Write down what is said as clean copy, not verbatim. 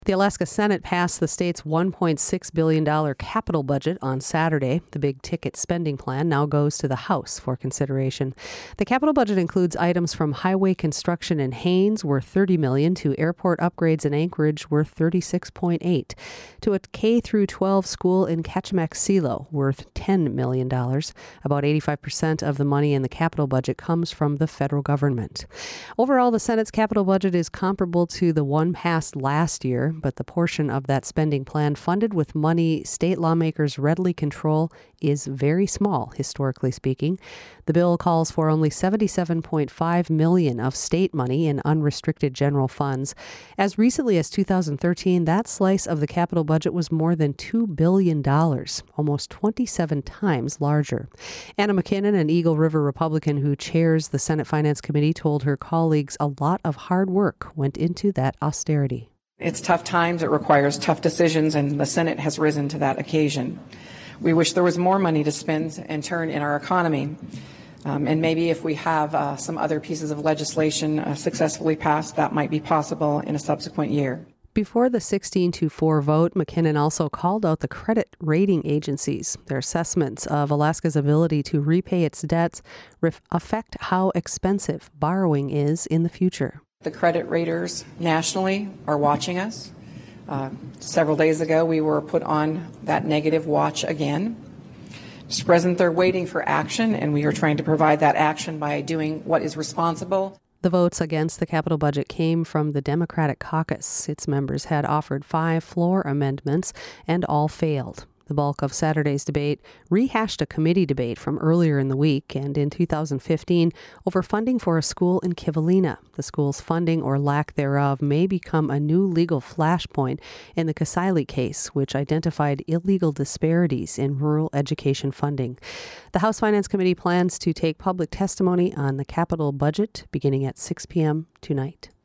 The Alaska Senate passed the state's $1.6 billion capital budget on Saturday. The big ticket spending plan now goes to the House for consideration. The capital budget includes items from highway construction in Haines worth $30 million to airport upgrades in Anchorage worth $36.8, to a K-12 school in Kachemak-Selo worth $10 million. About 85% of the money in the capital budget comes from the federal government. Overall, the Senate's capital budget is comparable to the one passed last year, but the portion of that spending plan funded with money state lawmakers readily control is very small, historically speaking. The bill calls for only $77.5 million of state money in unrestricted general funds. As recently as 2013, that slice of the capital budget was more than $2 billion, almost 27 times larger. Anna McKinnon, an Eagle River Republican who chairs the Senate Finance Committee, told her colleagues a lot of hard work went into that austerity. It's tough times. It requires tough decisions, and the Senate has risen to that occasion. We wish there was more money to spend and turn in our economy. And maybe if we have some other pieces of legislation successfully passed, that might be possible in a subsequent year. Before the 16-4 vote, McKinnon also called out the credit rating agencies. Their assessments of Alaska's ability to repay its debts affect how expensive borrowing is in the future. The credit raters nationally are watching us. Several days ago, we were put on that negative watch again. Mr. President, they're waiting for action, and we are trying to provide that action by doing what is responsible. The votes against the capital budget came from the Democratic caucus. Its members had offered 5 floor amendments, and all failed. The bulk of Saturday's debate rehashed a committee debate from earlier in the week and in 2015 over funding for a school in Kivalina. The school's funding or lack thereof may become a new legal flashpoint in the Kasaili case, which identified illegal disparities in rural education funding. The House Finance Committee plans to take public testimony on the capital budget beginning at 6 p.m. tonight.